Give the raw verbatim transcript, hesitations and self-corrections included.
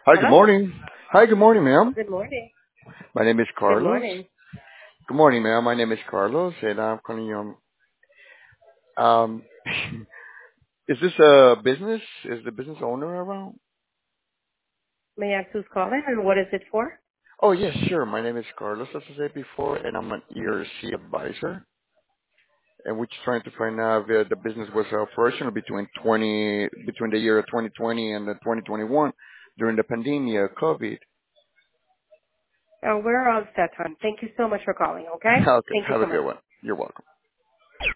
Hi, good Hello. morning. Hi, good morning, ma'am. Good morning. My name is Good Carlos. morning. Good morning, ma'am. My name is Carlos, and I'm calling you. Um, um, is this a business? Is the business owner around? May I ask who's calling and what is it for? Oh, yes, sure. My name is Carlos, as I said before, and I'm an E R C advisor. And we're just trying to find out if the business was operational between twenty between the year twenty twenty and the twenty twenty-one during the pandemic, COVID. Oh, we're all set, hon. Thank you so much for calling, okay? Okay, Thank you have a so much. good one. You're welcome.